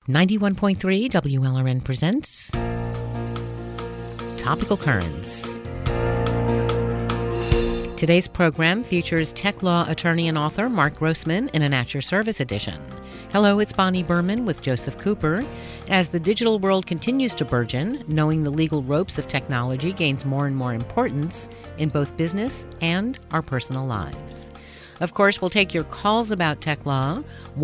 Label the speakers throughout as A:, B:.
A: 91.3 WLRN presents Topical Currents. Today's program features tech law attorney and author Mark Grossman in an At Your Service edition. Hello, it's Bonnie Berman with Joseph Cooper. As the digital world continues to burgeon, knowing the legal ropes of technology gains more and more importance in both business and our personal lives. Of course, we'll take your calls about tech law,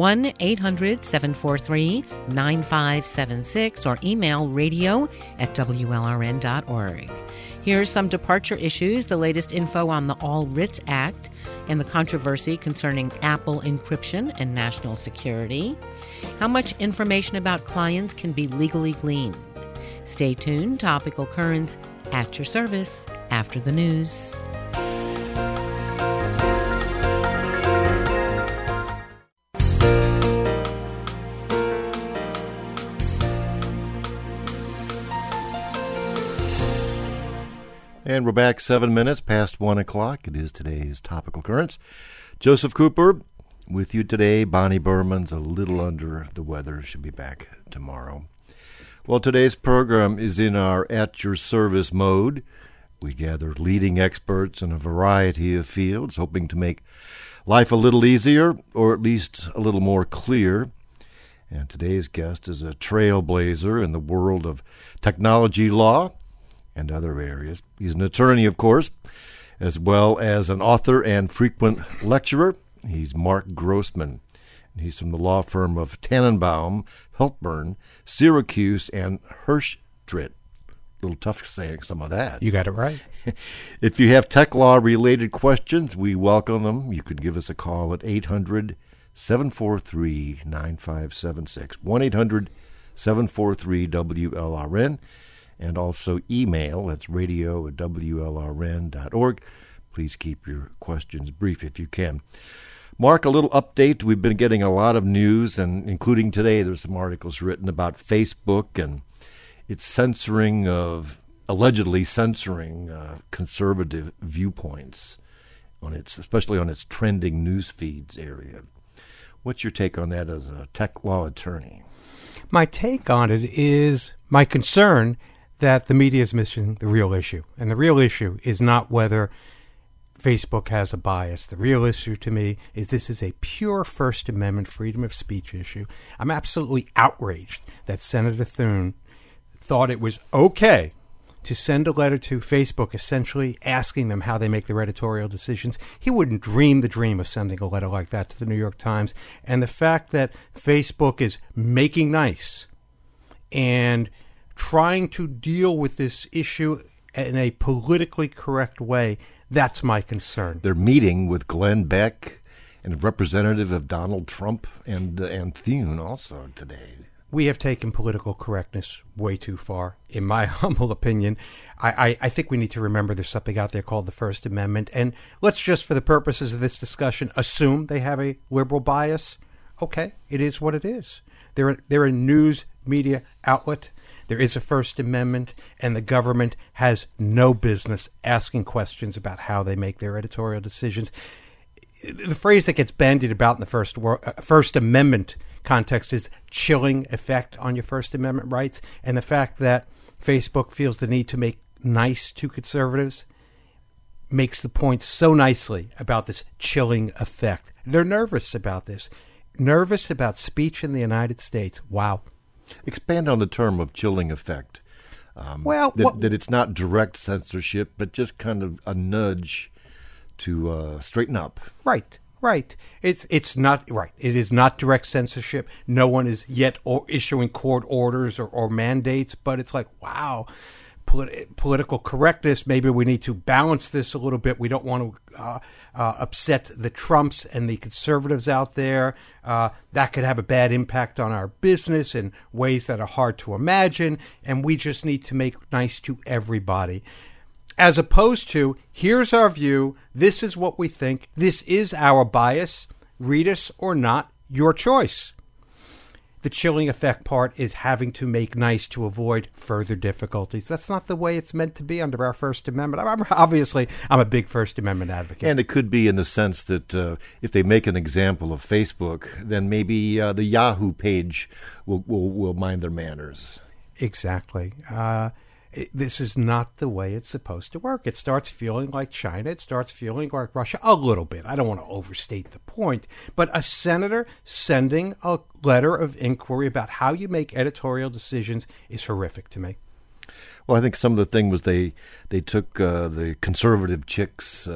A: 1-800-743-9576, or email radio@WLRN.org. Here's some departure issues, the latest info on the All Writs Act, and the controversy concerning Apple encryption and national security. How much information about clients can be legally gleaned? Stay tuned. Topical Currents at your service after the news.
B: And we're back 7 minutes past 1 o'clock. It is today's Topical Currents. Joseph Cooper with you today. Bonnie Berman's a little under the weather. She'll be back tomorrow. Well, today's program is in our At Your Service mode. We gather leading experts in a variety of fields, hoping to make life a little easier, or at least a little more clear. And today's guest is a trailblazer in the world of technology law and other areas. He's an attorney, of course, as well as an author and frequent lecturer. He's Mark Grossman. He's from the law firm of Tannenbaum, Helpburn, Syracuse, and Hirschtritt. A little tough saying some of that.
C: You got it right.
B: If you have tech law-related questions, we welcome them. You could give us a call at 800-743-9576, 1-800-743-WLRN. And also email, that's radio@WLRN.org. Please keep your questions brief if you can. Mark, a little update. We've been getting a lot of news, and including today, there's some articles written about Facebook and its censoring of, allegedly censoring conservative viewpoints, on its, especially on its trending news feeds area. What's your take on that as a tech law attorney?
C: My take on it is my concern that the media is missing the real issue. And the real issue is not whether Facebook has a bias. The real issue to me is this is a pure First Amendment freedom of speech issue. I'm absolutely outraged that Senator Thune thought it was okay to send a letter to Facebook essentially asking them how they make their editorial decisions. He wouldn't dream the dream of sending a letter like that to the New York Times. And the fact that Facebook is making nice and trying to deal with this issue in a politically correct way, that's my concern.
B: They're meeting with Glenn Beck and a representative of Donald Trump and Thune also today.
C: We have taken political correctness way too far, in my humble opinion. I think we need to remember there's something out there called the First Amendment. And let's just, for the purposes of this discussion, assume they have a liberal bias. Okay, it is what it is. They're a news media outlet. There is a First Amendment, and the government has no business asking questions about how they make their editorial decisions. The phrase that gets bandied about in the First Amendment context is chilling effect on your First Amendment rights, and the fact that Facebook feels the need to make nice to conservatives makes the point so nicely about this chilling effect. They're nervous about this, nervous about speech in the United States. Wow.
B: Expand on the term of chilling effect. That it's not direct censorship, but just kind of a nudge to straighten up.
C: Right. It's not right. It is not direct censorship. No one is yet issuing court orders or mandates, but it's like, wow, political correctness. Maybe we need to balance this a little bit. We don't want to upset the Trumps and the conservatives out there. That could have a bad impact on our business in ways that are hard to imagine, and we just need to make nice to everybody. As opposed to, here's our view, this is what we think, this is our bias, read us or not, your choice. The chilling effect part is having to make nice to avoid further difficulties. That's not the way it's meant to be under our First Amendment. I'm a big First Amendment advocate.
B: And it could be in the sense that if they make an example of Facebook, then maybe the Yahoo page will mind their manners.
C: Exactly. This is not the way it's supposed to work. It starts feeling like China. It starts feeling like Russia a little bit. I don't want to overstate the point. But a senator sending a letter of inquiry about how you make editorial decisions is horrific to me.
B: Well, I think some of the thing was they took the conservative chicks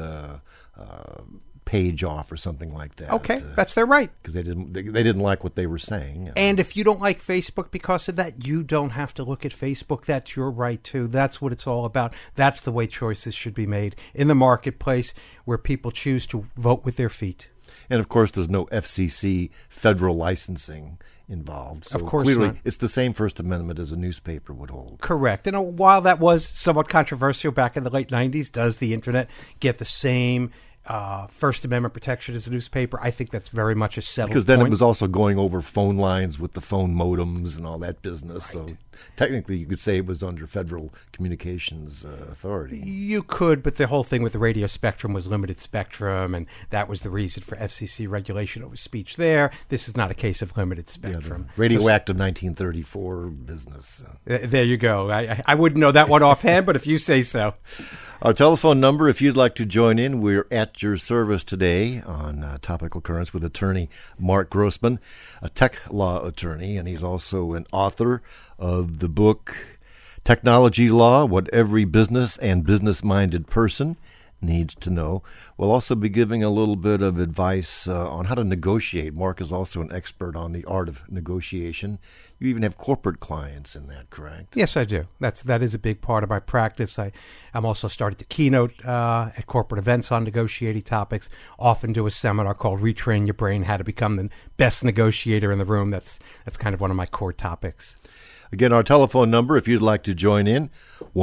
B: page off or something like that.
C: Okay, that's their right.
B: Because they didn't like what they were saying.
C: And if you don't like Facebook because of that, you don't have to look at Facebook. That's your right too. That's what it's all about. That's the way choices should be made in the marketplace where people choose to vote with their feet.
B: And of course, there's no FCC federal licensing involved. So
C: of course
B: clearly,
C: not.
B: It's the same First Amendment as a newspaper would hold.
C: Correct. And while that was somewhat controversial back in the late 90s, does the internet get the same First Amendment protection as a newspaper? I think that's very much a settled
B: because then
C: point.
B: It was also going over phone lines with the phone modems and all that business. Right. So technically you could say it was under Federal Communications Authority.
C: You could, but the whole thing with the radio spectrum was limited spectrum, and that was the reason for FCC regulation over speech there. This is not a case of limited spectrum.
B: Yeah, the Radio Act of 1934 business.
C: There you go. I wouldn't know that one offhand, but if you say so.
B: Our telephone number, if you'd like to join in, we're at your service today on Topical Currents with attorney Mark Grossman, a tech law attorney, and he's also an author of the book Technology Law, What Every Business and Business-Minded Person Needs to Know. We'll also be giving a little bit of advice on how to negotiate. Mark is also an expert on the art of negotiation. You even have corporate clients in that, correct?
C: Yes, I do. That is a big part of my practice. I'm also started to keynote at corporate events on negotiating topics. Often do a seminar called Retrain Your Brain, How to Become the Best Negotiator in the Room. That's kind of one of my core topics.
B: Again, our telephone number, if you'd like to join in,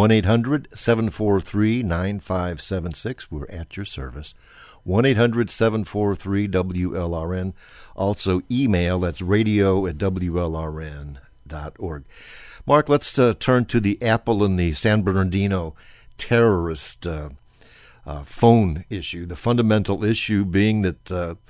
B: 1-800-743-9576. We're at your service. 1-800-743-WLRN. Also email, that's radio@WLRN.org. Mark, let's turn to the Apple and the San Bernardino terrorist phone issue. The fundamental issue being that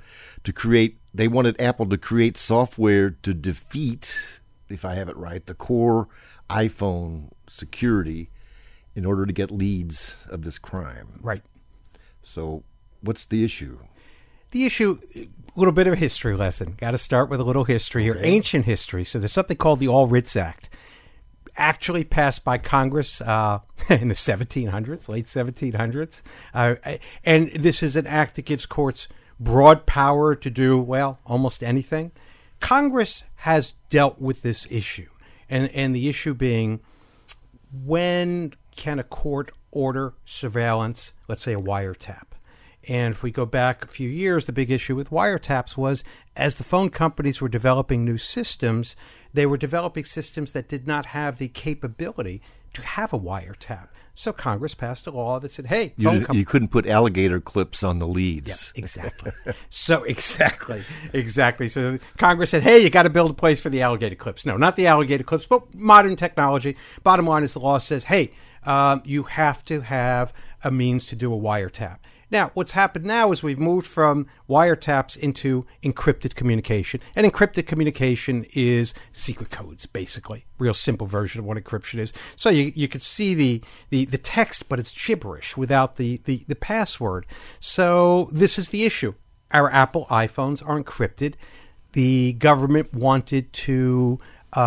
B: they wanted Apple to create software to defeat, if I have it right, the core iPhone security in order to get leads of this crime.
C: Right.
B: So what's the issue?
C: The issue, a little bit of a history lesson. Got to start with a little history here, ancient history. So there's something called the All Writs Act, actually passed by Congress in the 1700s, late 1700s. And this is an act that gives courts broad power to do, well, almost anything. Congress has dealt with this issue, and the issue being, when can a court order surveillance, let's say a wiretap? And if we go back a few years, the big issue with wiretaps was, as the phone companies were developing new systems, they were developing systems that did not have the capability to have a wiretap. So Congress passed a law that said, hey,
B: you couldn't put alligator clips on the leads.
C: Yeah, exactly. Exactly. So Congress said, hey, you got to build a place for the alligator clips. No, not the alligator clips, but modern technology. Bottom line is the law says, hey, you have to have a means to do a wiretap. Now, what's happened now is we've moved from wiretaps into encrypted communication. And encrypted communication is secret codes, basically. Real simple version of what encryption is. So you can see the text, but it's gibberish without the password. So this is the issue. Our Apple iPhones are encrypted. The government wanted to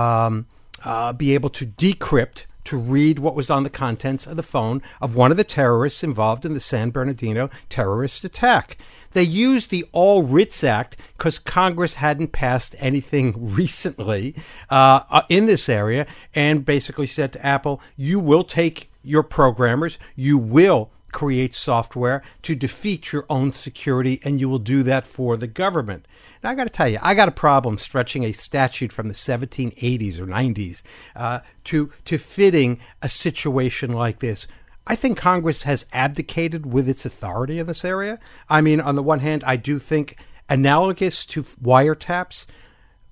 C: be able to decrypt, to read what was on the contents of the phone of one of the terrorists involved in the San Bernardino terrorist attack. They used the All Writs Act because Congress hadn't passed anything recently in this area, and basically said to Apple, you will take your programmers, you will create software to defeat your own security, and you will do that for the government. Now, I got to tell you, I got a problem stretching a statute from the 1780s or 90s to fitting a situation like this. I think Congress has abdicated with its authority in this area. I mean, on the one hand, I do think analogous to wiretaps,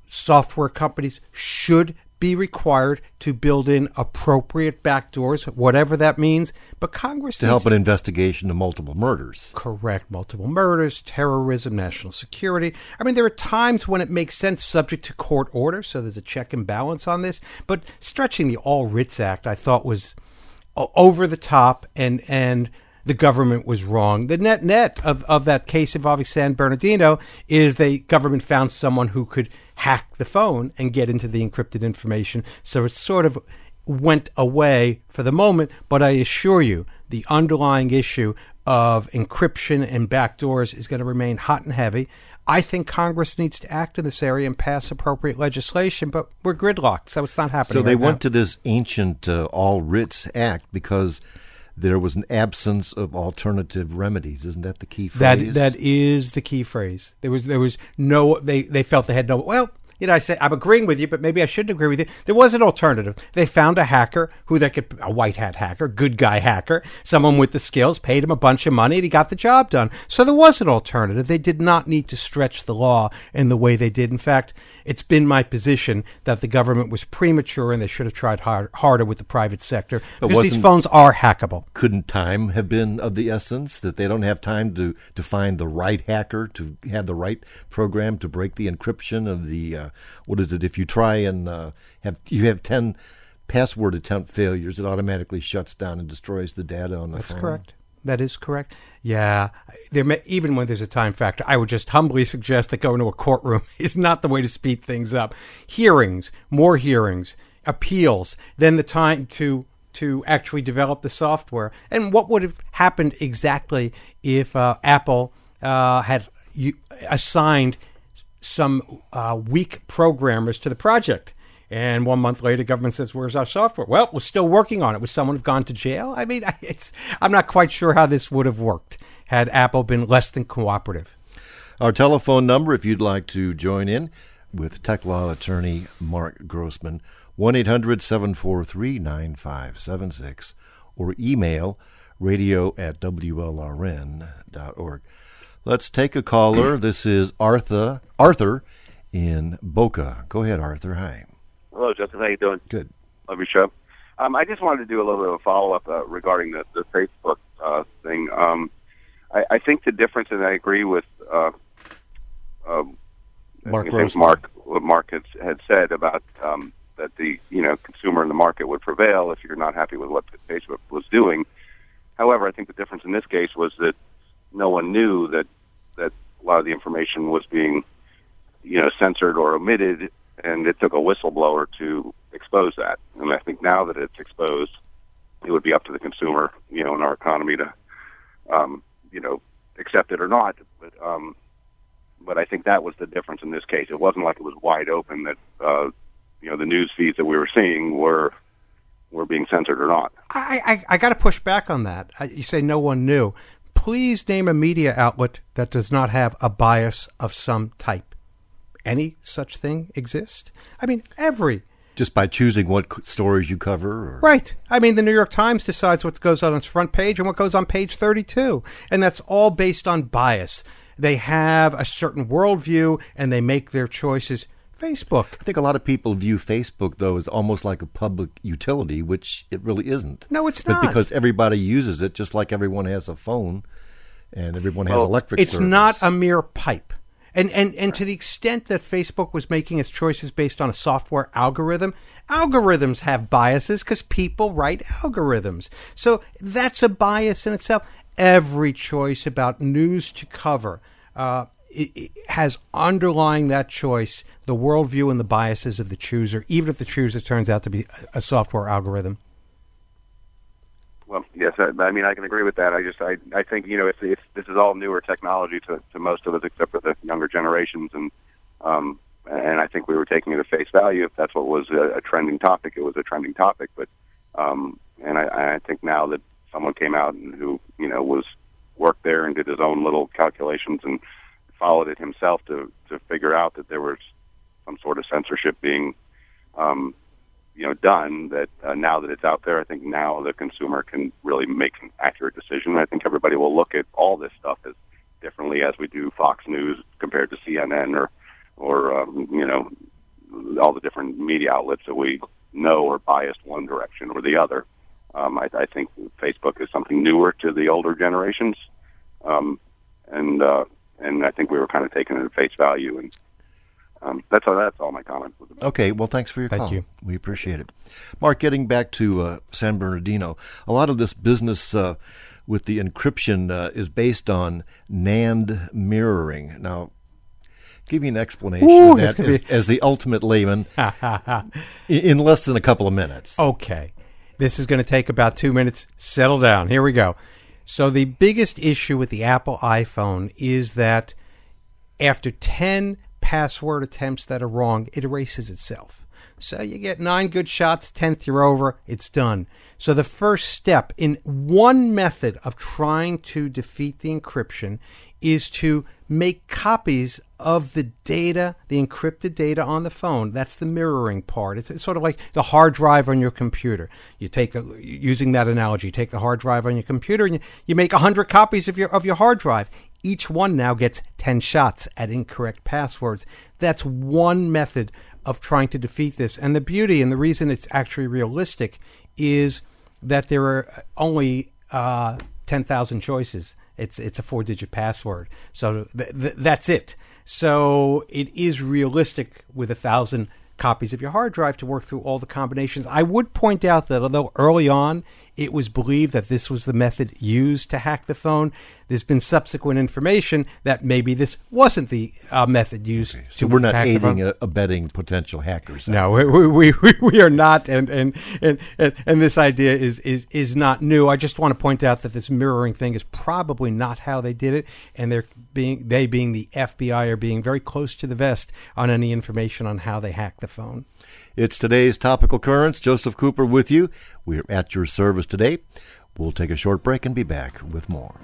C: software companies should be required to build in appropriate backdoors, whatever that means. But Congress
B: to help an investigation of multiple murders.
C: Correct. Multiple murders, terrorism, national security. I mean, there are times when it makes sense subject to court order, so there's a check and balance on this. But stretching the All Writs Act, I thought, was over the top, and the government was wrong. The net of that case involving San Bernardino is the government found someone who could hack the phone and get into the encrypted information. So it sort of went away for the moment. But I assure you, the underlying issue of encryption and backdoors is going to remain hot and heavy. I think Congress needs to act in this area and pass appropriate legislation, but we're gridlocked, so it's not happening.
B: So they
C: right
B: went
C: now.
B: to this ancient All Writs Act because there was an absence of alternative remedies. Isn't that the key phrase?
C: That is the key phrase. There was no. They felt they had no. Well, I say I'm agreeing with you, but maybe I shouldn't agree with you. There was an alternative. They found a hacker a white hat hacker, good guy hacker, someone with the skills, paid him a bunch of money, and he got the job done. So there was an alternative. They did not need to stretch the law in the way they did. In fact, it's been my position that the government was premature and they should have tried harder with the private sector because these phones are hackable.
B: Couldn't time have been of the essence, that they don't have time to find the right hacker, to have the right program to break the encryption of the, what is it, if you try and have 10 password attempt failures, it automatically shuts down and destroys the data on the phone.
C: That's correct. That is correct. Yeah. Even when there's a time factor, I would just humbly suggest that going to a courtroom is not the way to speed things up. Hearings, more hearings, appeals, then the time to actually develop the software. And what would have happened exactly if Apple had assigned some weak programmers to the project? And 1 month later, government says, where's our software? Well, we're still working on it. Would someone have gone to jail? I mean, I'm not quite sure how this would have worked had Apple been less than cooperative.
B: Our telephone number, if you'd like to join in with tech law attorney Mark Grossman, 1-800-743-9576, or email radio@wlrn.org. Let's take a caller. This is Arthur in Boca. Go ahead, Arthur. Hi.
D: Hello, Justin. How you doing?
B: Good.
D: Love your show. I just wanted to do a little bit of a follow-up regarding the Facebook thing. I think the difference, and I agree with
B: Mark
D: what Mark had said about that the consumer and the market would prevail if you're not happy with what Facebook was doing. However, I think the difference in this case was that no one knew that a lot of the information was being censored or omitted, and it took a whistleblower to expose that. And I think now that it's exposed, it would be up to the consumer, in our economy to, accept it or not. But I think that was the difference in this case. It wasn't like it was wide open that, the news feeds that we were seeing were being censored or not.
C: I got to push back on that. You say no one knew. Please name a media outlet that does not have a bias of some type. Any such thing exist? I mean,
B: Just by choosing what stories you cover? Or?
C: Right. I mean, the New York Times decides what goes on its front page and what goes on page 32. And that's all based on bias. They have a certain worldview and they make their choices. Facebook.
B: I think a lot of people view Facebook, though, as almost like a public utility, which it really isn't.
C: No, it's not.
B: But because everybody uses it, just like everyone has a phone and everyone has electric service.
C: It's not a mere pipe. And to the extent that Facebook was making its choices based on a software algorithm, algorithms have biases because people write algorithms. So that's a bias in itself. Every choice about news to cover it has underlying that choice the worldview and the biases of the chooser, even if the chooser turns out to be a software algorithm.
D: Well, yes, I mean, I can agree with that. I think, if this is all newer technology to most of us, except for the younger generations, and I think we were taking it at face value. If that's what was a trending topic, it was a trending topic. But and I think now that someone came out and who was worked there and did his own little calculations and followed it himself to figure out that there was some sort of censorship being done, that now that it's out there, I think now the consumer can really make an accurate decision. I think everybody will look at all this stuff as differently as we do Fox News compared to CNN or all the different media outlets that we know are biased one direction or the other. I think Facebook is something newer to the older generations, and I think we were kind of taking it at face value, and that's all my comments was about.
B: Okay, well, thanks for your call.
C: Thank you.
B: We appreciate it. Mark, getting back to San Bernardino, a lot of this business with the encryption is based on NAND mirroring. Now, give me an explanation of that as the ultimate layman in less than a couple of minutes.
C: Okay. This is going to take about 2 minutes. Settle down. Here we go. So the biggest issue with the Apple iPhone is that after 10 password attempts that are wrong, it erases itself. So you get 9 good shots, 10th you're over, it's done. So the first step in one method of trying to defeat the encryption is to make copies of the data, the encrypted data on the phone. That's the mirroring part. It's sort of like the hard drive on your computer. You take using that analogy, you take the hard drive on your computer and you make 100 copies of your hard drive. Each one now gets 10 shots at incorrect passwords. That's one method of trying to defeat this. And the beauty and the reason it's actually realistic is that there are only 10,000 choices. It's a 4-digit password. So that's it. So it is realistic with 1,000 copies of your hard drive to work through all the combinations. I would point out that although early on it was believed that this was the method used to hack the phone, there's been subsequent information that maybe this wasn't the method used to hack the phone.
B: So we're not aiding and abetting potential hackers.
C: No, we are not, and this idea is not new. I just want to point out that this mirroring thing is probably not how they did it, and they being the FBI are being very close to the vest on any information on how they hacked the phone.
B: It's today's Topical Currents. Joseph Cooper with you. We're at your service today. We'll take a short break and be back with more.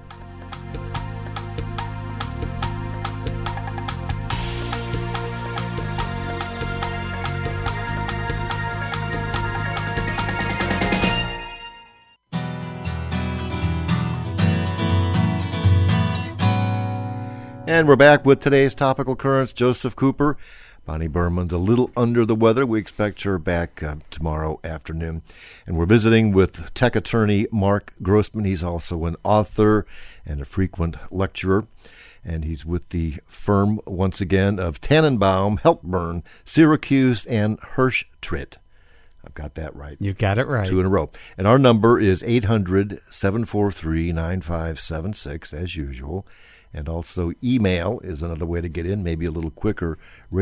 B: And we're back with today's Topical Currents. Joseph Cooper. Bonnie Berman's a little under the weather. We expect her back tomorrow afternoon. And we're visiting with tech attorney Mark Grossman. He's also an author and a frequent lecturer. And he's with the firm, once again, of Tannenbaum, Helpburn, Syracuse, and Hirsch-Tritt. I've got that right.
C: You got it right.
B: 2 in a row. And our number is 800-743-9576, as usual. And also email is another way to get in, maybe a little quicker,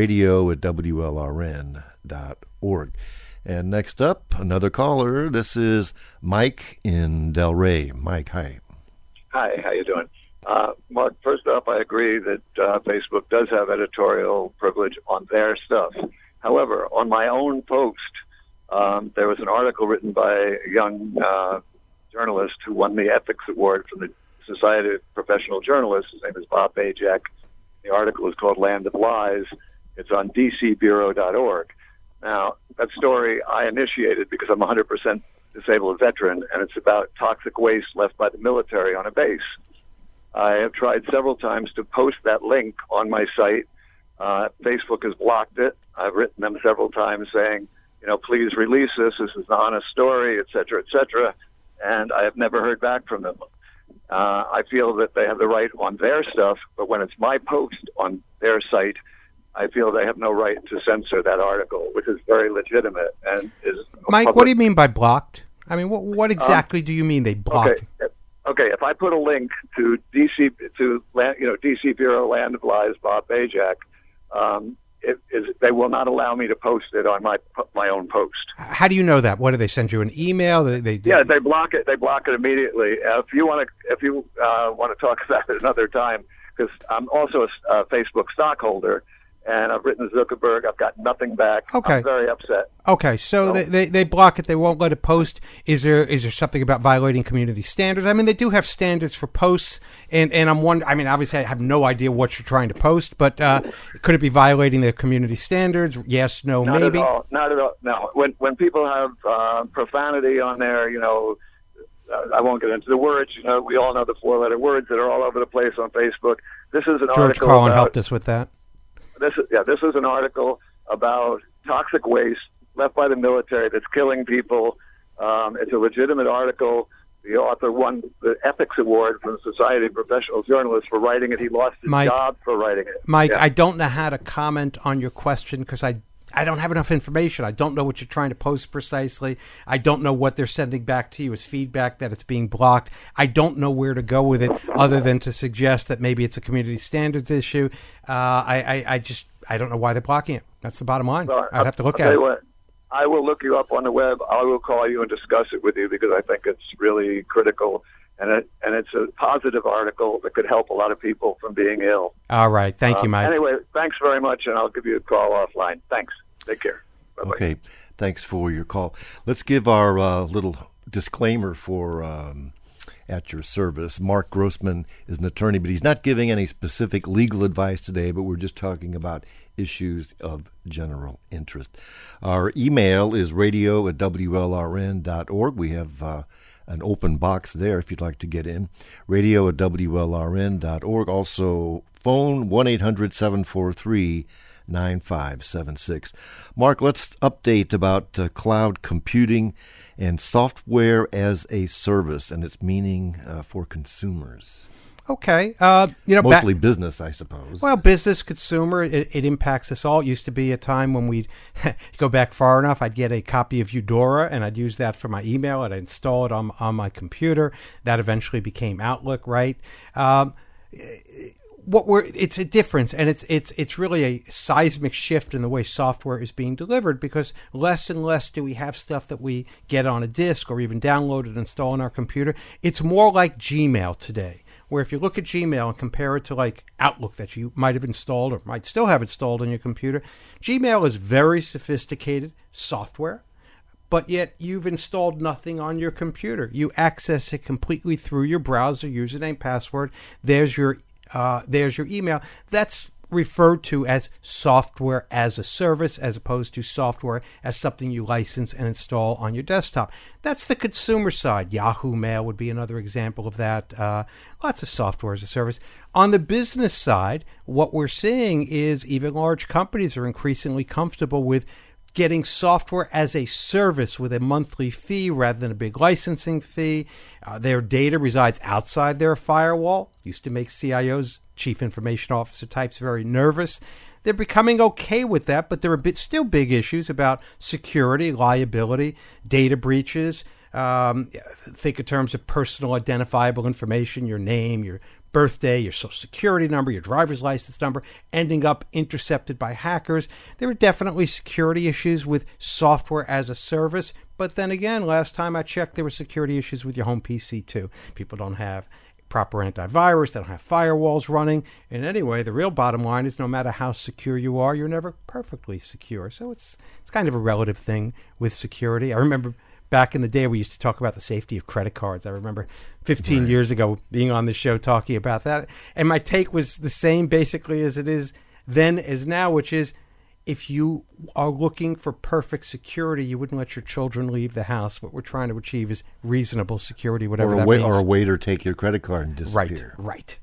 B: radio@WLRN.org. And next up, another caller. This is Mike in Delray. Mike, hi.
E: Hi, how you doing? Mark, first off, I agree that Facebook does have editorial privilege on their stuff. However, on my own post, there was an article written by a young journalist who won the Ethics Award from the Society of Professional Journalists. His name is Bob Bajak. The article is called Land of Lies. It's on dcbureau.org. Now, that story I initiated because I'm a 100% disabled veteran, and it's about toxic waste left by the military on a base. I have tried several times to post that link on my site. Facebook has blocked it. I've written them several times saying, please release this. This is an honest story, et cetera, and I have never heard back from them. I feel that they have the right on their stuff, but when it's my post on their site, I feel they have no right to censor that article, which is very legitimate and is.
C: Mike, what do you mean by blocked? I mean, what exactly do you mean they blocked?
E: Okay. If I put a link to DC Bureau Land of Lies, Bob Bajak, they will not allow me to post it on my own post.
C: How do you know that? What do they send you an email?
E: Yeah, they block it. They block it immediately. If you want to talk about it another time, because I'm also a Facebook stockholder, and I've written to Zuckerberg. I've got nothing back.
C: Okay.
E: I'm very upset.
C: Okay, so they block it. They won't let it post. Is there something about violating community standards? I mean, they do have standards for posts, and I'm wondering. I mean, obviously, I have no idea what you're trying to post, but could it be violating their community standards? Yes, no,
E: not
C: maybe.
E: Not at all. No. When people have profanity on there, I won't get into the words. We all know the 4-letter words that are all over the place on Facebook. This is an
C: George
E: article.
C: Carlin helped us with that.
E: This is an article about toxic waste left by the military that's killing people. It's a legitimate article. The author won the Ethics Award from the Society of Professional Journalists for writing it. He lost his job for writing it.
C: Mike, I don't know how to comment on your question because I don't have enough information. I don't know what you're trying to post precisely. I don't know what they're sending back to you as feedback that it's being blocked. I don't know where to go with it other than to suggest that maybe it's a community standards issue. I don't know why they're blocking it. That's the bottom line.
E: Well,
C: I'd have to look at it.
E: What, I will look you up on the web. I will call you and discuss it with you because I think it's really critical. And it's a positive article that could help a lot of people from being ill.
C: All right. Thank you, Mike.
E: Anyway, thanks very much, and I'll give you a call offline. Thanks. Take care. Bye-bye.
B: Okay. Thanks for your call. Let's give our little disclaimer for at your service. Mark Grossman is an attorney, but he's not giving any specific legal advice today, but we're just talking about issues of general interest. Our email is radio@wlrn.org. We have an open box there if you'd like to get in. radio@wlrn.org. Also, phone 1-800-743-9576. Mark, let's update about cloud computing and software as a service and its meaning for consumers.
C: Okay.
B: Mostly business, I suppose.
C: Well, business, consumer, it impacts us all. It used to be a time when we'd go back far enough, I'd get a copy of Eudora, and I'd use that for my email, and I'd install it on my computer. That eventually became Outlook, right? It's a difference, and it's really a seismic shift in the way software is being delivered, because less and less do we have stuff that we get on a disk or even download and install on our computer. It's more like Gmail today, where if you look at Gmail and compare it to like Outlook that you might have installed or might still have installed on your computer, Gmail is very sophisticated software, but yet you've installed nothing on your computer. You access it completely through your browser, username, password. There's your email. That's referred to as software as a service, as opposed to software as something you license and install on your desktop. That's the consumer side. Yahoo Mail would be another example of that. Lots of software as a service. On the business side, what we're seeing is even large companies are increasingly comfortable with getting software as a service with a monthly fee rather than a big licensing fee. Their data resides outside their firewall. Used to make CIOs, Chief Information Officer types, very nervous. They're becoming okay with that, but there are still big issues about security, liability, data breaches. Think in terms of personal identifiable information, your name, your birthday, your social security number, your driver's license number, ending up intercepted by hackers. There are definitely security issues with software as a service. But then again, last time I checked, there were security issues with your home PC too. People don't have proper antivirus, they don't have firewalls running. And anyway, the real bottom line is no matter how secure you are, you're never perfectly secure. So it's kind of a relative thing with security. I remember back in the day, we used to talk about the safety of credit cards. I remember 15 years ago being on the show talking about that. And my take was the same basically as it is then as now, which is if you are looking for perfect security, you wouldn't let your children leave the house. What we're trying to achieve is reasonable security, whatever that means.
B: Or a waiter take your credit card and disappear.
C: Right.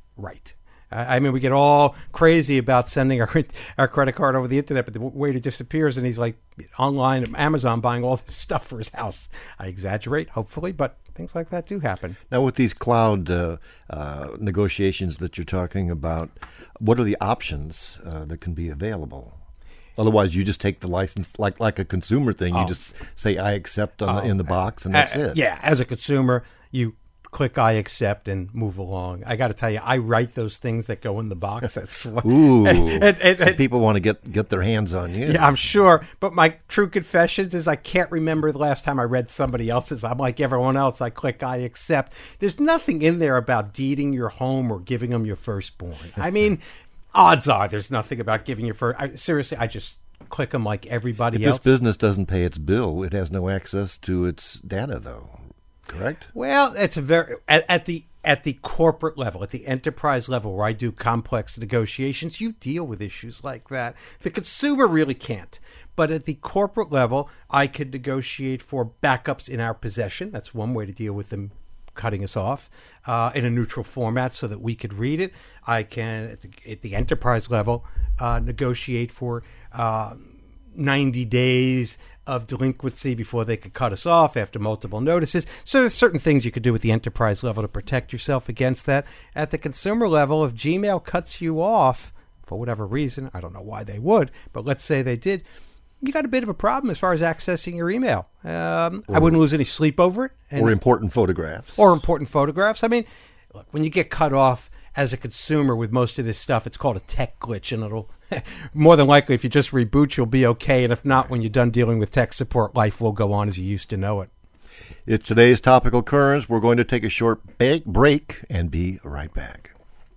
C: I mean, we get all crazy about sending our credit card over the internet, but the waiter disappears and he's like online at Amazon buying all this stuff for his house. I exaggerate, hopefully, but things like that do happen.
B: Now, with these cloud negotiations that you're talking about, what are the options that can be available? Otherwise, you just take the license like a consumer thing. You just say, I accept in the box, and that's it.
C: Yeah, as a consumer, you click I accept and move along. I got to tell you, I write those things that go in the box. That's what,
B: Ooh, so people want to get their hands on you.
C: Yeah, I'm sure. But my true confessions is I can't remember the last time I read somebody else's. I'm like everyone else. I click I accept. There's nothing in there about deeding your home or giving them your firstborn. I mean, odds are there's nothing about giving your first. Seriously, I just click them like everybody else.
B: If this business doesn't pay its bill, it has no access to its data, though. Correct?
C: Well, it's a very at the corporate level, at the enterprise level, where I do complex negotiations, you deal with issues like that. The consumer really can't. But at the corporate level, I could negotiate for backups in our possession. That's one way to deal with them cutting us off in a neutral format so that we could read it. I can, at the enterprise level, negotiate for 90 days of delinquency before they could cut us off after multiple notices. So there's certain things you could do at the enterprise level to protect yourself against that. At the consumer level, if Gmail cuts you off for whatever reason, I don't know why they would, but let's say they did, you got a bit of a problem as far as accessing your email. I wouldn't lose any sleep over it.
B: Or important photographs.
C: I mean, look, when you get cut off as a consumer with most of this stuff, it's called a tech glitch, and it'll more than likely, if you just reboot, you'll be okay. And if not, when you're done dealing with tech support, life will go on as you used to know it.
B: It's today's topical currents. We're going to take a short break and be right back.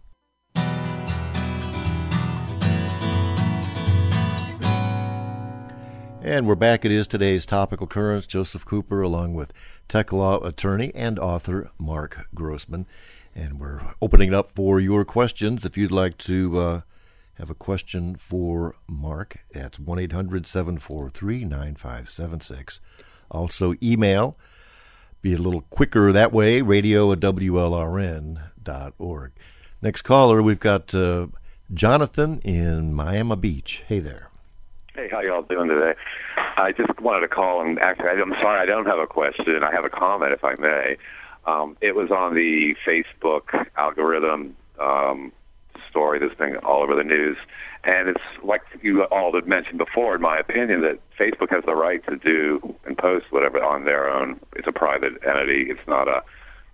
B: And we're back. It is today's topical currents. Joseph Cooper, along with tech law attorney and author Mark Grossman. And we're opening it up for your questions. If you'd like to have a question for Mark, that's 1-800-743-9576. Also email, be a little quicker that way, radio@WLRN.org. Next caller, we've got Jonathan in Miami Beach. Hey there.
F: Hey, how y'all doing today? I just wanted to call, and actually, I'm sorry, I don't have a question. I have a comment, if I may. It was on the Facebook algorithm story that's been all over the news. And it's like you all had mentioned before, in my opinion, that Facebook has the right to do and post whatever on their own. It's a private entity. It's not a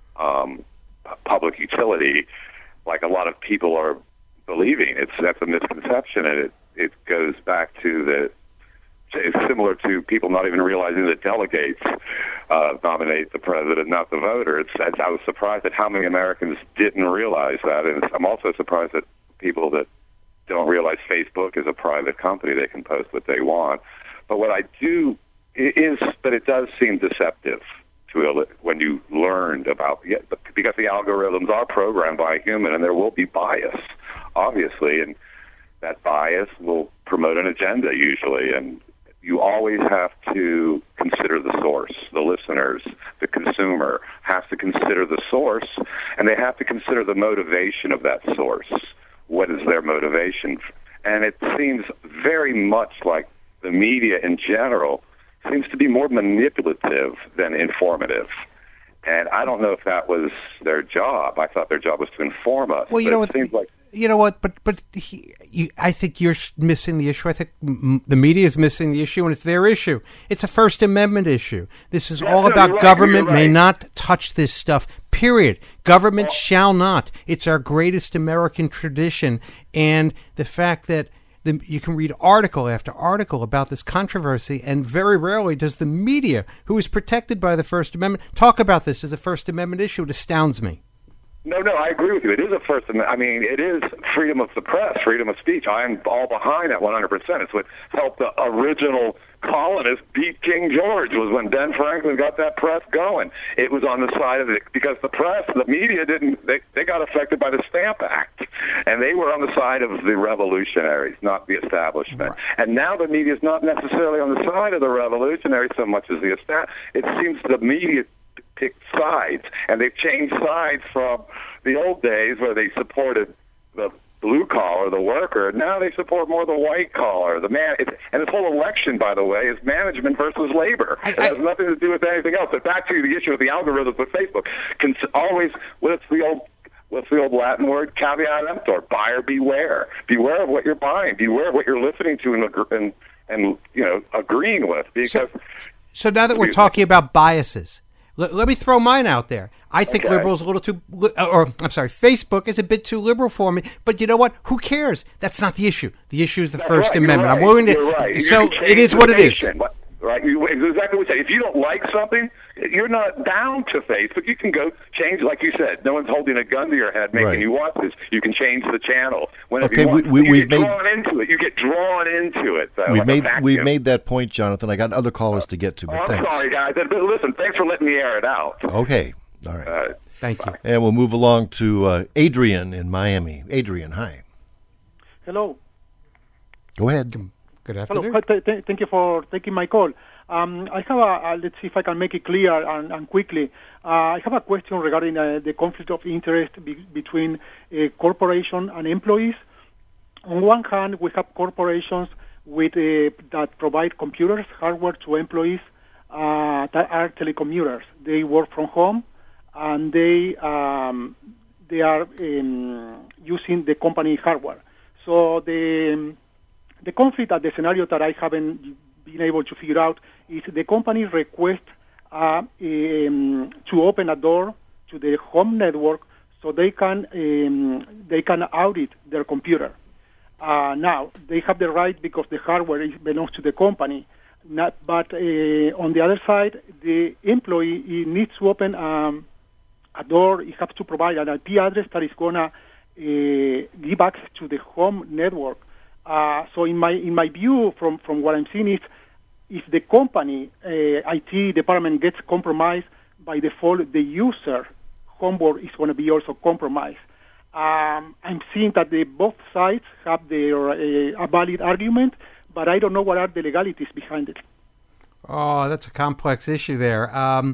F: public utility like a lot of people are believing. That's a misconception, and it goes back to the. It's similar to people not even realizing that delegates nominate the president, not the voter. I was surprised at how many Americans didn't realize that, and I'm also surprised at people that don't realize Facebook is a private company. They can post what they want. But what I do is, but it does seem deceptive to when you learned about because the algorithms are programmed by a human, and there will be bias, obviously, and that bias will promote an agenda usually, and you always have to consider the source. The listeners, the consumer, has to consider the source, and they have to consider the motivation of that source. What is their motivation? And it seems very much like the media in general seems to be more manipulative than informative. And I don't know if that was their job. I thought their job was to inform us.
C: Well, you know what? You know what? But I think you're missing the issue. I think the media is missing the issue, and it's their issue. It's a First Amendment issue. This is all about government may not touch this stuff, period. Government shall not. It's our greatest American tradition. And the fact that you can read article after article about this controversy, and very rarely does the media, who is protected by the First Amendment, talk about this as a First Amendment issue. It astounds me.
F: No, I agree with you. It is a First Amendment. I mean, it is freedom of the press, freedom of speech. I'm all behind that 100%. It's what helped the original colonists beat King George, was when Ben Franklin got that press going. It was on the side of it because the press, the media didn't, they got affected by the Stamp Act. And they were on the side of the revolutionaries, not the establishment. Right. And now the media is not necessarily on the side of the revolutionaries so much as the establishment. It seems the media picked sides, and they've changed sides from the old days where they supported the blue collar, the worker. Now they support more the white collar, the man. And this whole election, by the way, is management versus labor. It has nothing to do with anything else. But back to the issue of the algorithms with Facebook. Always, what's the old Latin word? Caveat emptor. Buyer beware. Beware of what you're buying. Beware of what you're listening to and agreeing with. Because
C: so now that we're talking about biases, let me throw mine out there. I think liberals a little too, Facebook is a bit too liberal for me. But you know what? Who cares? That's not the issue. The issue is the First Amendment. I'm willing to.
F: You're right.
C: So it is what it is.
F: Right? Exactly what you said. If you don't like something, you're not bound to Facebook. You can go change, like you said. No one's holding a gun to your head making you watch this. You can change the channel whenever you want. You get drawn into it. You get drawn into it.
B: We've made that point, Jonathan. I got other callers to get to, but thanks.
F: I'm sorry, guys. But listen, thanks for letting me air it out.
B: Okay. All right.
C: Thank you.
B: And we'll move along to Adrian in Miami. Adrian, hi.
G: Hello.
B: Go ahead.
C: Good afternoon.
G: Hello. Thank you for taking my call. I have let's see if I can make it clear and quickly. I have a question regarding the conflict of interest between a corporation and employees. On one hand, we have corporations with that provide computers, hardware to employees that are telecommuters. They work from home, and they are using the company hardware. So the conflict at the scenario that I haven't been able to figure out is the company request to open a door to the home network so they can audit their computer. Now they have the right because the hardware belongs to the company. But on the other side, the employee needs to open a door. He has to provide an IP address that is gonna give access to the home network. So in my view, from what I'm seeing is, if the company IT department gets compromised, by default the user homeboard is going to be also compromised. I'm seeing that both sides have their a valid argument, but I don't know what are the legalities behind it.
C: Oh, that's a complex issue there. I'm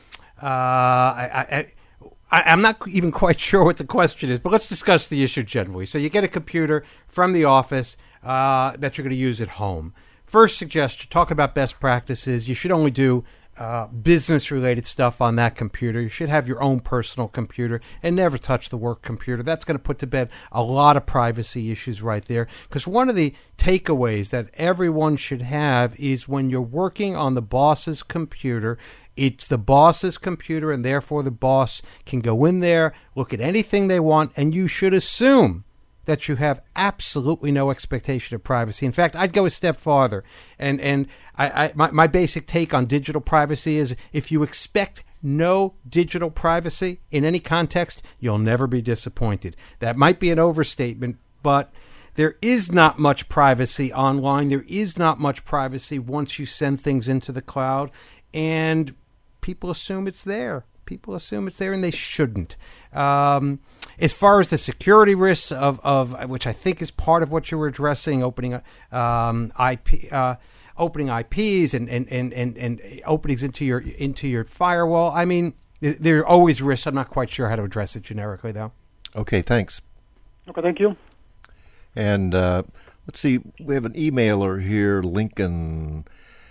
C: not even quite sure what the question is, but let's discuss the issue generally. So you get a computer from the office that you're going to use at home. First suggestion, talk about best practices. You should only do business-related stuff on that computer. You should have your own personal computer and never touch the work computer. That's going to put to bed a lot of privacy issues right there. Because one of the takeaways that everyone should have is when you're working on the boss's computer, it's the boss's computer, and therefore the boss can go in there, look at anything they want, and you should assume that you have absolutely no expectation of privacy. In fact, I'd go a step farther. And my basic take on digital privacy is if you expect no digital privacy in any context, you'll never be disappointed. That might be an overstatement, but there is not much privacy online. There is not much privacy once you send things into the cloud, and people assume it's there. People assume it's there, and they shouldn't. As far as the security risks of which I think is part of what you were addressing, opening IPs and openings into your firewall. I mean, there are always risks. I'm not quite sure how to address it generically, though.
B: Okay, thanks.
G: Okay, thank you.
B: And let's see, we have an emailer here, Lincoln.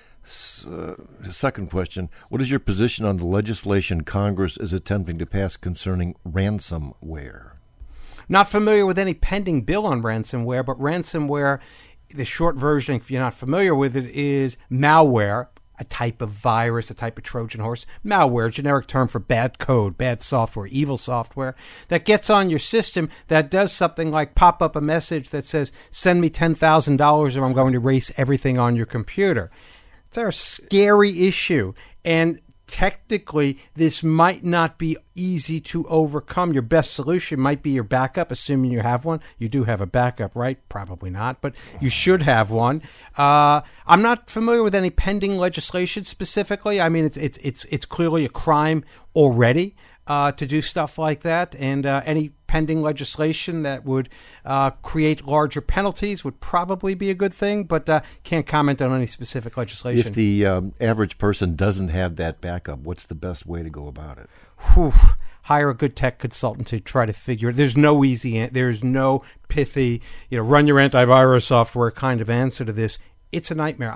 B: Second question, what is your position on the legislation Congress is attempting to pass concerning ransomware?
C: Not familiar with any pending bill on ransomware, but ransomware, the short version, if you're not familiar with it, is malware, a type of virus, a type of Trojan horse. Malware, generic term for bad code, bad software, evil software, that gets on your system that does something like pop up a message that says, send me $10,000 or I'm going to erase everything on your computer. It's a scary issue, and technically this might not be easy to overcome. Your best solution might be your backup, assuming you have one. You do have a backup, right? Probably not, but you should have one. I'm not familiar with any pending legislation specifically. I mean, it's clearly a crime already to do stuff like that, and any pending legislation that would create larger penalties would probably be a good thing, but can't comment on any specific legislation.
B: If the average person doesn't have that backup, what's the best way to go about it?
C: Hire a good tech consultant to try to figure it. There's no there's no pithy, run your antivirus software kind of answer to this. It's a nightmare.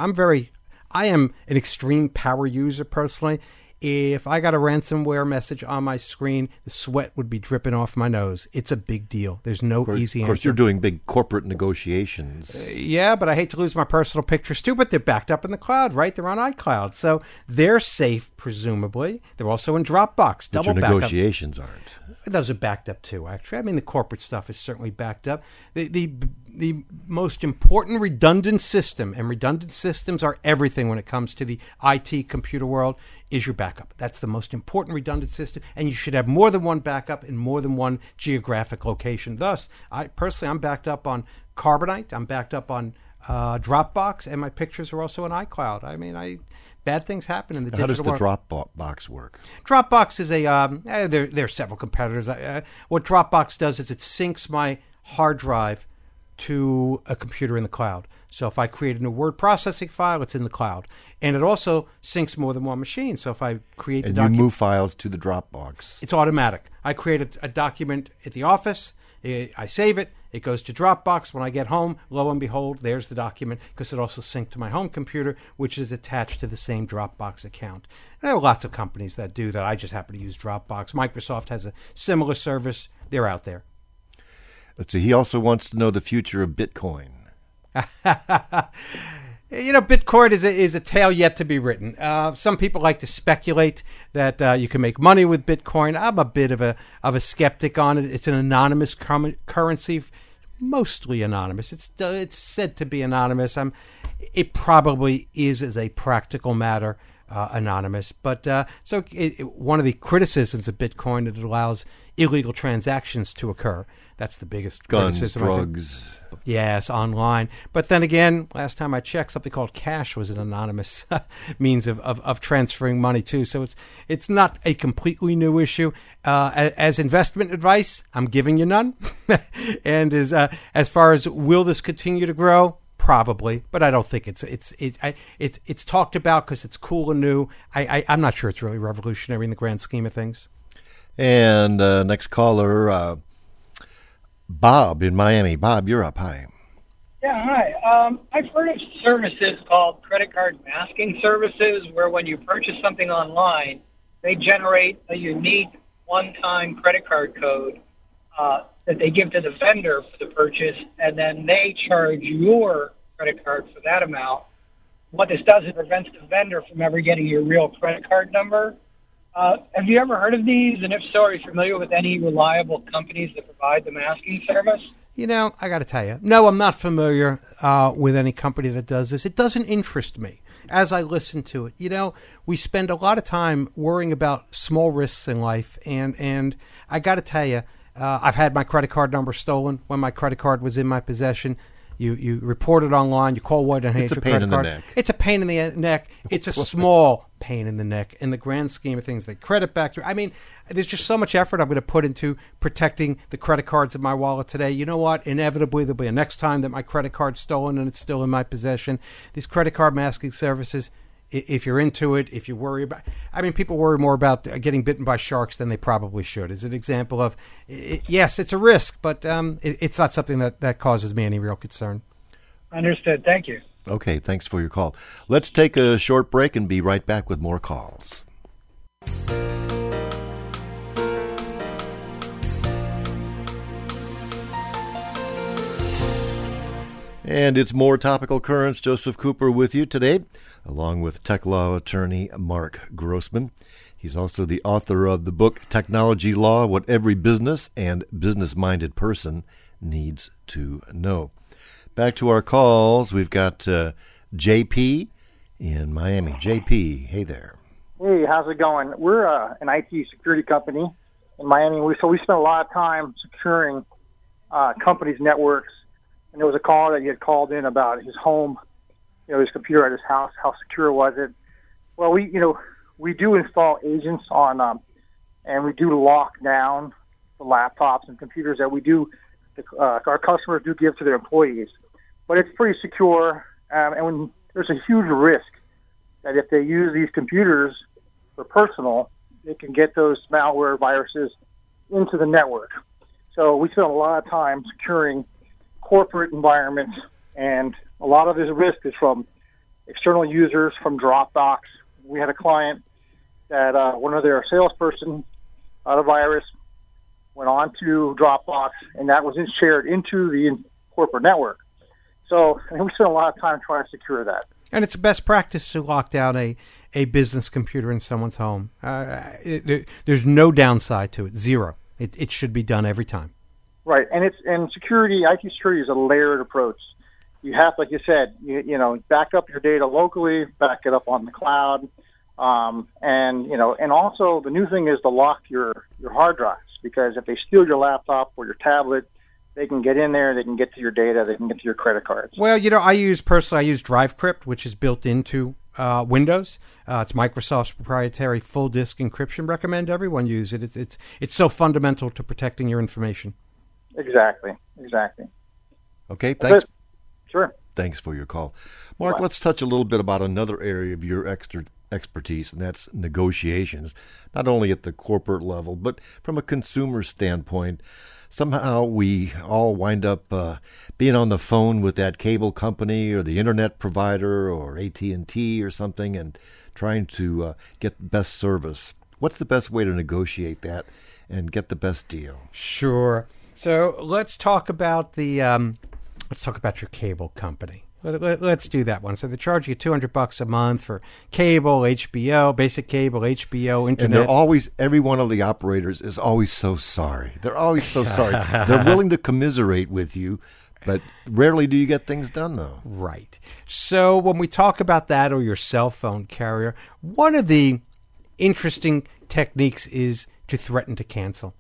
C: I am an extreme power user personally. If I got a ransomware message on my screen, the sweat would be dripping off my nose. It's a big deal. There's no easy answer.
B: Of course, you're doing big corporate negotiations.
C: Yeah, but I hate to lose my personal pictures too, but they're backed up in the cloud, right? They're on iCloud. So they're safe, presumably. They're also in Dropbox.
B: But your negotiations aren't.
C: Those are backed up too, actually. I mean, the corporate stuff is certainly backed up. The most important redundant system, and redundant systems are everything when it comes to the IT computer world, is your backup. That's the most important redundant system, and you should have more than one backup in more than one geographic location. Thus, I'm backed up on Carbonite, I'm backed up on Dropbox, and my pictures are also on iCloud. I mean, bad things happen in the digital world.
B: How does the Dropbox work?
C: Dropbox is there are several competitors. What Dropbox does is it syncs my hard drive to a computer in the cloud. So if I create a new word processing file, it's in the cloud. And it also syncs more than one machine. So if I create the document...
B: And you move files to the Dropbox.
C: It's automatic. I create a document at the office, I save it, It goes to Dropbox. When I get home, lo and behold, there's the document, because it also synced to my home computer, which is attached to the same Dropbox account. And there are lots of companies that do that. I just happen to use Dropbox. Microsoft has a similar service. They're out there.
B: Let's see. He also wants to know the future of Bitcoin.
C: Bitcoin is a tale yet to be written. Some people like to speculate that you can make money with Bitcoin. I'm a bit of a skeptic on it. It's an anonymous currency, mostly anonymous. It's said to be anonymous. It probably is, as a practical matter, anonymous. But one of the criticisms of Bitcoin, it allows illegal transactions to occur. That's the biggest criticism.
B: Drugs.
C: Yes, online. But then again, last time I checked, something called cash was an anonymous means of transferring money too. So it's not a completely new issue. As investment advice, I'm giving you none. And as far as will this continue to grow? Probably, but I don't think it's talked about because it's cool and new. I'm not sure it's really revolutionary in the grand scheme of things.
B: And next caller, Bob in Miami. Bob, you're up. Hi.
H: Yeah, hi. I've heard of services called credit card masking services, where when you purchase something online, they generate a unique one-time credit card code that they give to the vendor for the purchase, and then they charge your credit card for that amount. What this does is it prevents the vendor from ever getting your real credit card number. Have you ever heard of these? And if so, are you familiar with any reliable companies that provide the masking service?
C: I got to tell you, no, I'm not familiar with any company that does this. It doesn't interest me as I listen to it. We spend a lot of time worrying about small risks in life, and I got to tell you, I've had my credit card number stolen when my credit card was in my possession. You report it online. You call White and Hayes.
B: It's a pain in the neck.
C: It's a pain in the neck. It's a small pain in the neck in the grand scheme of things. They credit back. There's just so much effort I'm going to put into protecting the credit cards in my wallet today. You know what? Inevitably, there'll be a next time that my credit card's stolen and it's still in my possession. These credit card masking services, if you're into it, if you worry about... people worry more about getting bitten by sharks than they probably should. Is an example of, yes, it's a risk, but it's not something that causes me any real concern.
H: Understood. Thank you.
B: Okay, thanks for your call. Let's take a short break and be right back with more calls. And it's more Topical Currents. Joseph Cooper with you today, along with tech law attorney Mark Grossman. He's also the author of the book Technology Law, What Every Business and Business-Minded Person Needs to Know. Back to our calls. We've got JP in Miami. JP, hey there.
I: Hey, how's it going? We're an IT security company in Miami. So we spent a lot of time securing companies' networks. And there was a caller that he had called in about his home, his computer at his house. How secure was it? Well, we do install agents on, and we do lock down the laptops and computers that we do. Our customers do give to their employees, but it's pretty secure. And when there's a huge risk that if they use these computers for personal, they can get those malware viruses into the network. So we spend a lot of time securing corporate environments, and a lot of this risk is from external users, from Dropbox. We had a client that one of their salesperson got a virus, went on to Dropbox, and that was shared into the corporate network. So we spent a lot of time trying to secure that.
C: And it's best practice to lock down a business computer in someone's home. There's no downside to it, zero. It should be done every time.
I: Right, and security, IT security is a layered approach. You have, like you said, back up your data locally, back it up on the cloud, and also the new thing is to lock your hard drives, because if they steal your laptop or your tablet, they can get in there, they can get to your data, they can get to your credit cards.
C: Well, I use DriveCrypt, which is built into Windows. It's Microsoft's proprietary full disk encryption. Recommend everyone use it. It's so fundamental to protecting your information.
I: Exactly.
B: Okay, thanks.
I: Sure.
B: Thanks for your call. Mark, let's touch a little bit about another area of your expertise, and that's negotiations, not only at the corporate level, but from a consumer standpoint. Somehow we all wind up being on the phone with that cable company or the internet provider or AT&T or something and trying to get the best service. What's the best way to negotiate that and get the best deal?
C: Sure. So let's talk about your cable company. Let's do that one. So they charge you $200 a month for cable, HBO, basic cable, HBO, internet.
B: And they're always, every one of the operators is always so sorry. They're always so sorry. They're willing to commiserate with you, but rarely do you get things done, though.
C: Right. So when we talk about that or your cell phone carrier, one of the interesting techniques is to threaten to cancel.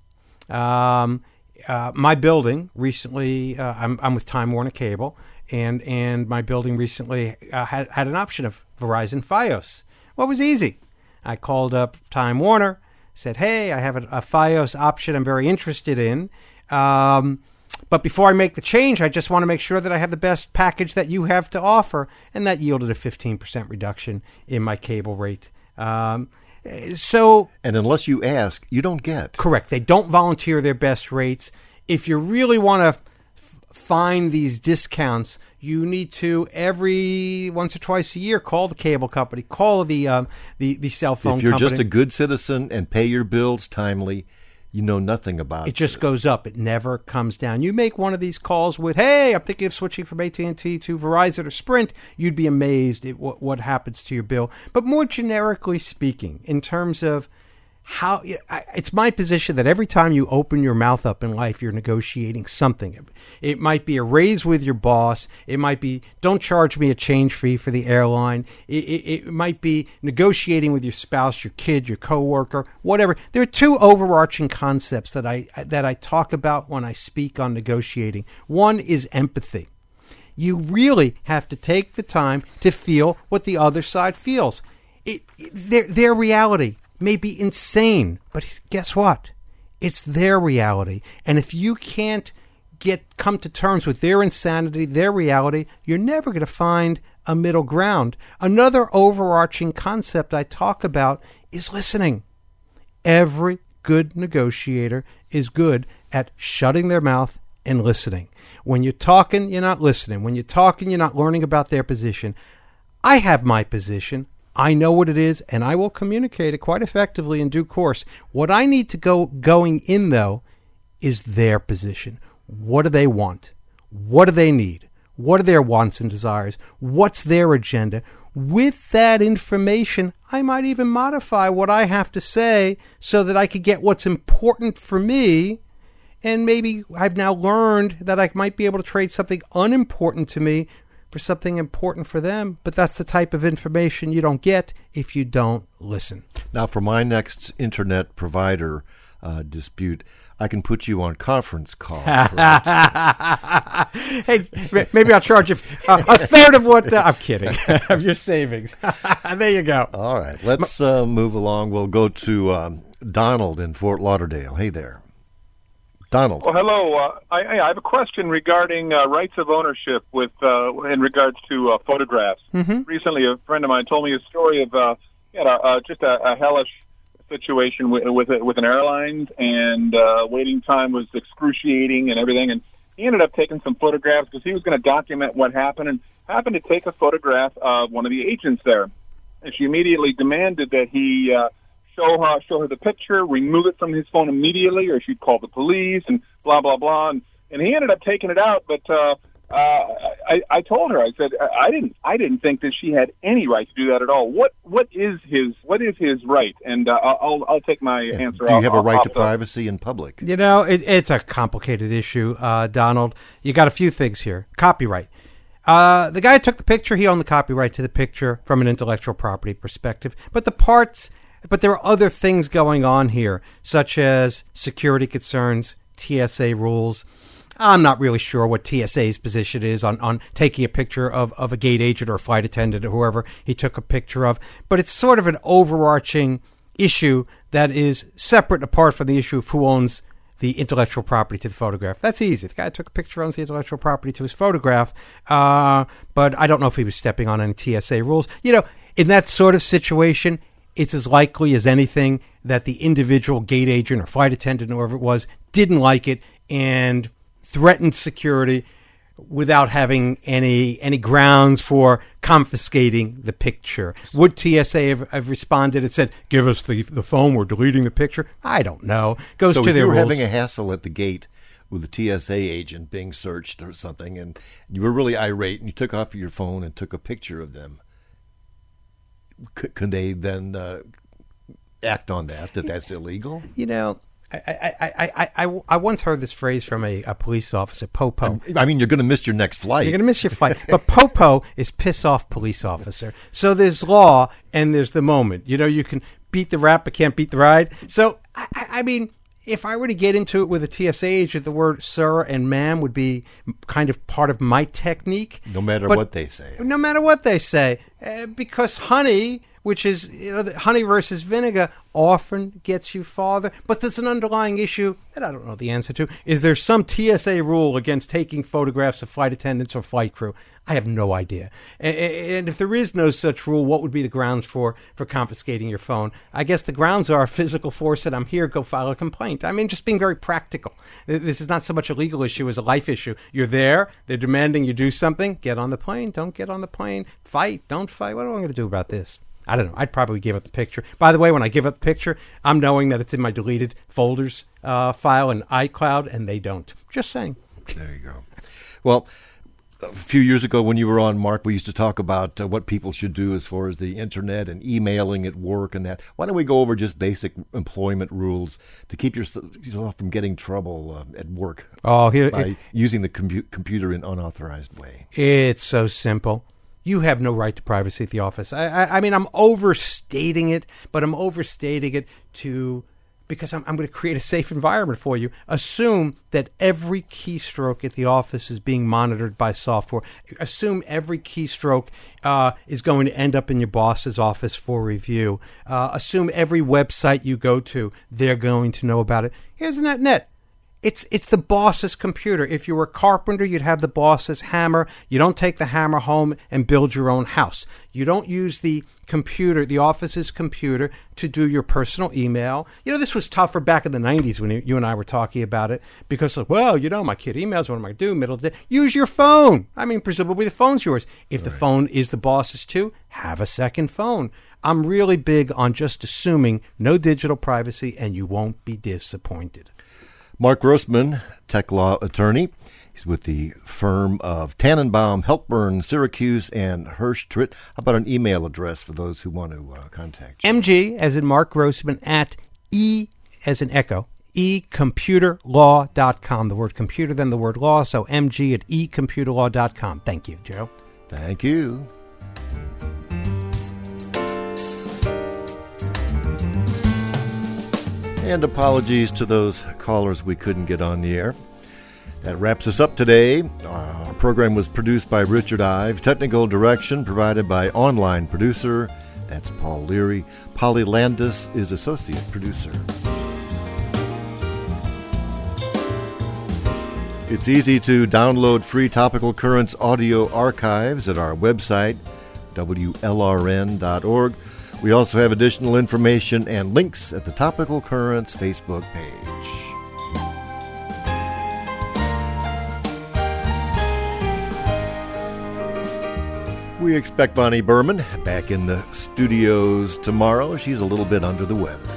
C: My building recently, I'm with Time Warner Cable, and my building recently had an option of Verizon Fios. Well, it was easy. I called up Time Warner, said, hey, I have a Fios option I'm very interested in. But before I make the change, I just want to make sure that I have the best package that you have to offer. And that yielded a 15% reduction in my cable rate. And
B: unless you ask, you don't get.
C: Correct. They don't volunteer their best rates. If you really want to find these discounts, you need to every once or twice a year call the cable company, call the cell phone company.
B: If you're just a good citizen and pay your bills timely, you know nothing about it.
C: It just goes up. It never comes down. You make one of these calls with, hey, I'm thinking of switching from AT&T to Verizon or Sprint, you'd be amazed at what happens to your bill. But more generically speaking, in terms of how it's my position that every time you open your mouth up in life, you're negotiating something. It might be a raise with your boss. It might be don't charge me a change fee for the airline. It might be negotiating with your spouse, your kid, your coworker, whatever. There are two overarching concepts that I talk about when I speak on negotiating. One is empathy. You really have to take the time to feel what the other side feels. Their reality may be insane, but guess what? It's their reality. And if you can't come to terms with their insanity, their reality, you're never going to find a middle ground. Another overarching concept I talk about is listening. Every good negotiator is good at shutting their mouth and listening. When you're talking, you're not listening. When you're talking, you're not learning about their position. I have my position. I know what it is, and I will communicate it quite effectively in due course. What I need to going in, though, is their position. What do they want? What do they need? What are their wants and desires? What's their agenda? With that information, I might even modify what I have to say so that I could get what's important for me. And maybe I've now learned that I might be able to trade something unimportant to me for something important for them, but that's the type of information you don't get if you don't listen.
B: Now, for my next internet provider dispute, I can put you on conference call.
C: Hey, maybe I'll charge you a third of what I'm kidding of your savings. There you go.
B: All right, let's move along. We'll go to Donald in Fort Lauderdale. Hey there. Donald.
J: Well, hello. I have a question regarding rights of ownership in regards to photographs.
C: Mm-hmm.
J: Recently, a friend of mine told me a story of just a hellish situation with an airline, and waiting time was excruciating and everything. And he ended up taking some photographs because he was going to document what happened, and happened to take a photograph of one of the agents there. And she immediately demanded that he show her the picture, remove it from his phone immediately, or she'd call the police, and blah blah blah. And he ended up taking it out. But I told her, I said, I didn't think that she had any right to do that at all. What is his right? And I'll take my answer.
B: Do you have a right to privacy in public?
C: You know, it's a complicated issue, Donald. You got a few things here. Copyright. The guy who took the picture, he owned the copyright to the picture from an intellectual property perspective. But there are other things going on here, such as security concerns, TSA rules. I'm not really sure what TSA's position is on taking a picture of a gate agent or a flight attendant or whoever he took a picture of. But it's sort of an overarching issue that is separate and apart from the issue of who owns the intellectual property to the photograph. That's easy. The guy who took the picture owns the intellectual property to his photograph. But I don't know if he was stepping on any TSA rules. You know, In that sort of situation, it's as likely as anything that the individual gate agent or flight attendant or whoever it was didn't like it and threatened security without having any grounds for confiscating the picture. Would TSA have responded and said, give us the phone, we're deleting the picture? I don't know. Goes
B: so
C: to
B: if
C: their
B: you were
C: rules.
B: having a hassle at the gate with a TSA agent being searched or something, and you were really irate, and you took off your phone and took a picture of them, could they then act on that's illegal?
C: You know, I once heard this phrase from a police officer, Popo.
B: I mean, you're going to miss your next flight.
C: You're going to miss your flight. But Popo is piss off police officer. So there's law and there's the moment. You know, you can beat the rap but can't beat the ride. So, I mean, if I were to get into it with a TSA agent, the word sir and ma'am would be kind of part of my technique.
B: No matter what they say.
C: No matter what they say. Because honey, which is, you know, honey versus vinegar, often gets you farther. But there's an underlying issue that I don't know the answer to. Is there some TSA rule against taking photographs of flight attendants or flight crew? I have no idea. And if there is no such rule, what would be the grounds for confiscating your phone? I guess the grounds are physical force that I'm here, go file a complaint. I mean, just being very practical. This is not so much a legal issue as a life issue. You're there, they're demanding you do something, get on the plane, don't get on the plane, fight, don't fight. What am I going to do about this? I don't know. I'd probably give up the picture. By the way, when I give up the picture, I'm knowing that it's in my deleted folders file in iCloud, and they don't. Just saying.
B: There you go. Well, a few years ago when you were on, Mark, we used to talk about what people should do as far as the internet and emailing at work and that. Why don't we go over just basic employment rules to keep yourself from getting trouble at work by using the computer in an unauthorized way? It's
C: so simple. You have no right to privacy at the office. I mean, I'm overstating it, but I'm overstating it because I'm going to create a safe environment for you. Assume that every keystroke at the office is being monitored by software. Assume every keystroke is going to end up in your boss's office for review. Assume every website you go to, they're going to know about it. Here's the net. It's the boss's computer. If you were a carpenter, you'd have the boss's hammer. You don't take the hammer home and build your own house. You don't use the computer, the office's computer, to do your personal email. You know, this was tougher back in the 90s when you and I were talking about it because, well, you know, my kid emails, what am I going to do? Middle of the day. Use your phone. I mean, presumably the phone's yours. If the phone is the boss's too, have a second phone. I'm really big on just assuming no digital privacy, and you won't be disappointed.
B: Mark Grossman, tech law attorney. He's with the firm of Tannenbaum, Helpburn, Syracuse, and Hirsch-Tritt. How about an email address for those who want to contact you?
C: MG, as in Mark Grossman, at E, as in Echo, ecomputerlaw.com. The word computer, then the word law, so MG at ecomputerlaw.com. Thank you, Joe.
B: Thank you. And apologies to those callers we couldn't get on the air. That wraps us up today. Our program was produced by Richard Ives. Technical direction provided by online producer, that's Paul Leary. Polly Landis is associate producer. It's easy to download free Topical Currents audio archives at our website, WLRN.org. We also have additional information and links at the Topical Currents Facebook page. We expect Bonnie Berman back in the studios tomorrow. She's a little bit under the weather.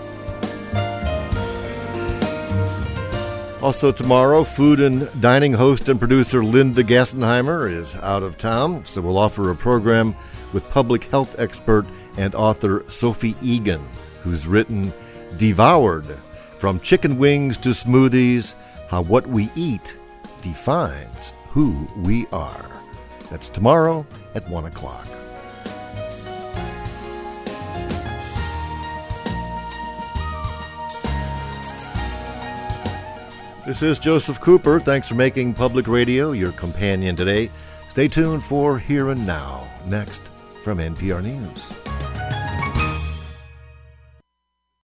B: Also tomorrow, food and dining host and producer Linda Gassenheimer is out of town, so we'll offer a program with public health expert and author Sophie Egan, who's written Devoured, From Chicken Wings to Smoothies, How What We Eat Defines Who We Are. That's tomorrow at 1 o'clock. This is Joseph Cooper. Thanks for making Public Radio your companion today. Stay tuned for Here and Now, next from NPR News.